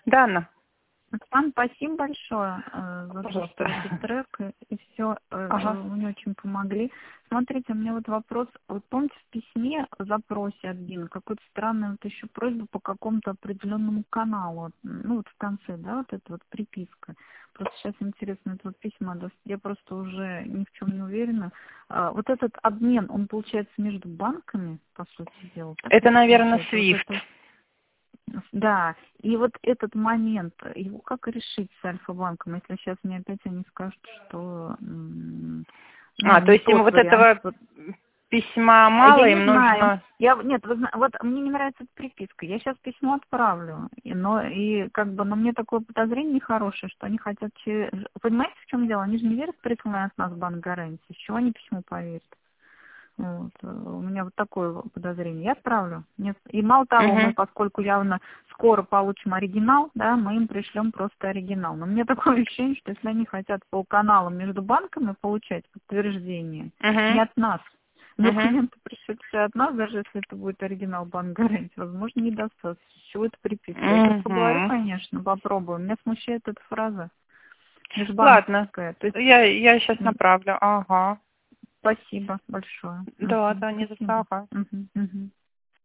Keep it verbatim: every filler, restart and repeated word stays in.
Да, Анна. Оксана, спасибо большое э, за то, что этот трек и все, э, Ага. вы мне очень помогли. Смотрите, у меня вот вопрос. Вот помните, в письме, в запросе от Бина, какой-то странный вот еще просьба по какому-то определенному каналу. Ну, вот в конце, да, вот эта вот приписка. Просто сейчас интересно, это вот письма, да, я просто уже ни в чем не уверена. А, вот этот обмен, он получается между банками, по сути дела? Так Это, наверное, получается? Вот Свифт. это... Да, и вот этот момент, его как решить с Альфа-банком, если сейчас мне опять они скажут, что м, ну, А, то не есть им тот вот вариант. этого Вот. письма А мало, я не им знаю. нужно... Я, нет, вы зна- вот мне не нравится эта приписка. Я сейчас письмо отправлю, и, но и как бы, но мне такое подозрение нехорошее, что они хотят через... Понимаете, в чем дело? Они же не верят в присланный от нас банк гарантии. С чего они письмо поверят? Вот. э, У меня вот такое подозрение. Я отправлю. Нет. И мало того, мы, Угу. поскольку явно скоро получим оригинал, да, мы им пришлем просто оригинал. Но мне такое ощущение, что если они хотят по каналам между банками получать подтверждение, не Угу. от нас, Угу. документы пришлют все от нас, даже если это будет оригинал банк гарантии, возможно, не достаточно. С чего это приписка? Я сейчас поговорю, Угу. конечно, попробую. Меня смущает эта фраза Ладно. межбанковская. То есть, Я, я сейчас м, направлю. Ага. спасибо большое. Да, Мгм. да, не за Спасибо. что. Ага. Мгм, мгм.